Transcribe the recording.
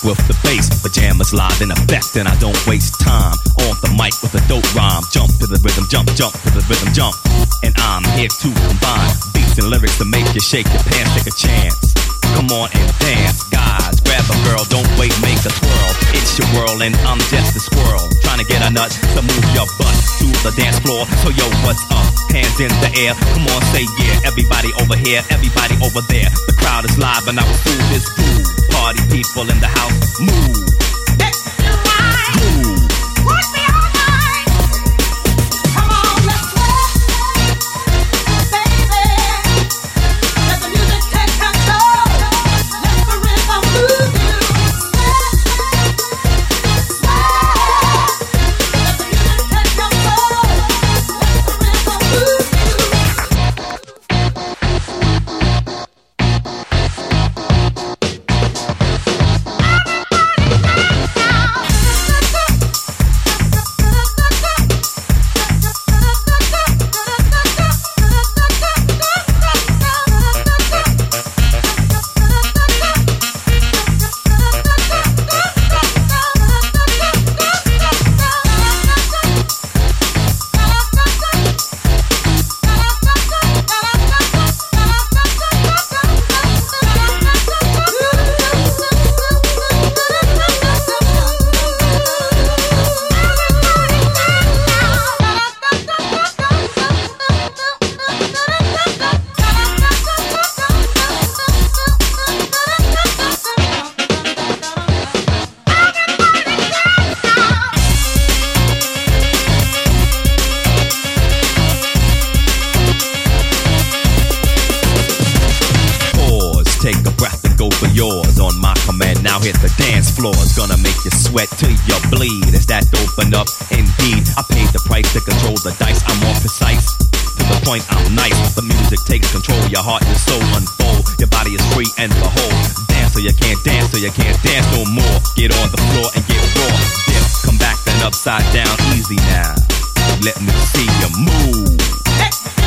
with the bass. Pajamas live in effect, and I don't waste time on the mic with a dope rhyme. Jump to the rhythm, jump, jump to the rhythm, jump. And I'm here to combine beats and lyrics to make you shake your pants, take a chance. Come on and dance, guys. Grab a girl, don't wait, make a twirl. It's your world and I'm just a squirrel, trying to get a nut to move your butt to the dance floor. So yo, what's up? Hands in the air, come on, say yeah. Everybody over here, everybody over there. The crowd is live and I will do this groove. Party people in the house, move. Let's do right. Groove. Push me all night. Come on, let's sweat, baby. Let the music take control. Let the rhythm move you. Sweat. Let the music take control. Let the rhythm move you. Take a breath and go for yours on my command. Now hit the dance floor. It's gonna make you sweat till you bleed. Is that open up? Indeed, I paid the price to control the dice. I'm more precise. To the point, I'm nice. The music takes control. Your heart and soul unfold. Your body is free and behold. Dance so you can't dance, so you can't dance no more. Get on the floor and get raw. Dip, come back then upside down. Easy now. Let me see you move.